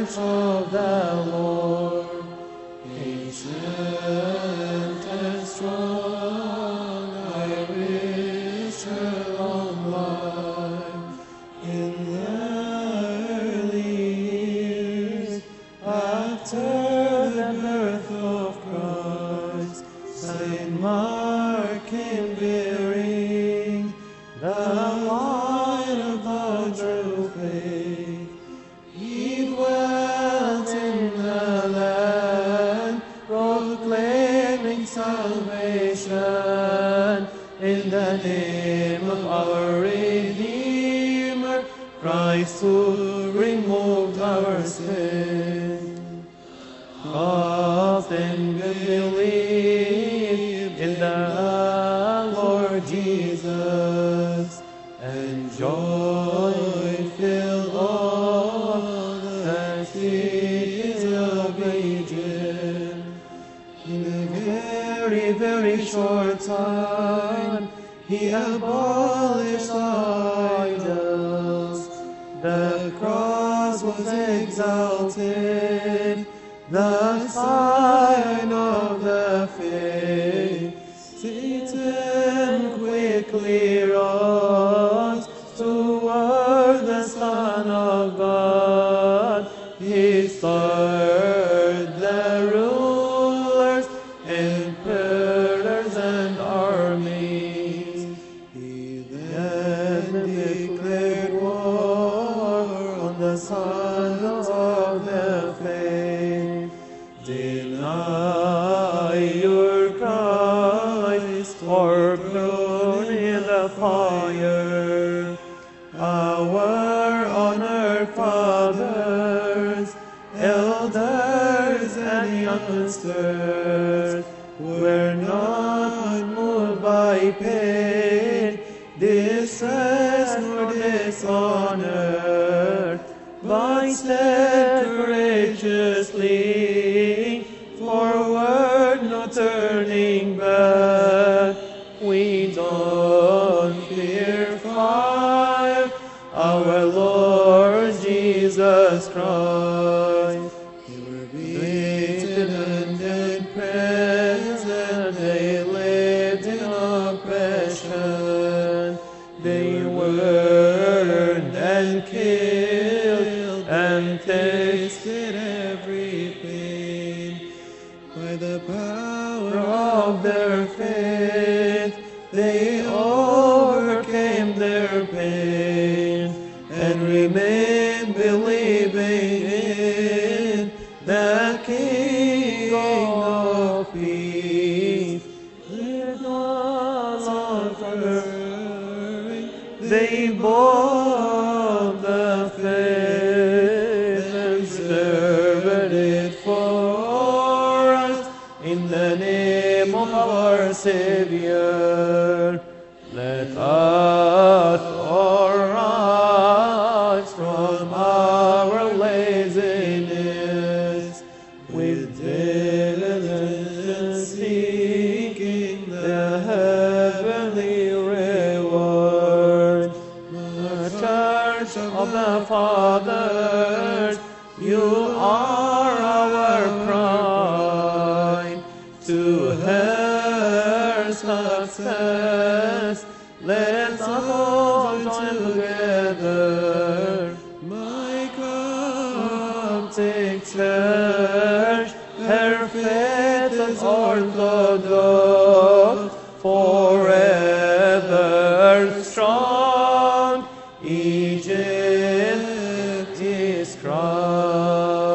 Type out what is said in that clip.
church of the Lord, ancient and strong, I wish her long life. In the early years after the birth of Christ, Saint Mark came bearing the light of the true faith. He dwelt in the land, proclaiming salvation in the name of our Redeemer, Christ who removed our sin. Often we believe in the Lord Jesus, and joy fill all the cities of Egypt. In a very, very short time, he abolished idols. The cross was exalted, the sign of the faith. Satan quickly rose toward the Son of God. He stirred the rulers, emperors, and armies. He then declared war on the sons of the faith. Deny your Christ, or burn in the fire. Our honored fathers, elders, and youngsters were not moved by pain, distress, nor dishonor, but stead courageously forward, no turning back. We don't fear fire, our Lord Jesus Christ. They were beaten and in prison, they lived in oppression. They burned and killed and tasted every pain. By the power of their faith, they overcame their pain and remained believing in the King of peace. Their daughters offering, they bore the faith and served it for us in the name of our Savior. Let us arise from our laziness with diligence, seeking the heavenly reward. The Church of the Fathers, you are our pride. To her success, let us all join together. My Coptic Church, her faith is orthodox, forever strong. Egypt is Christ.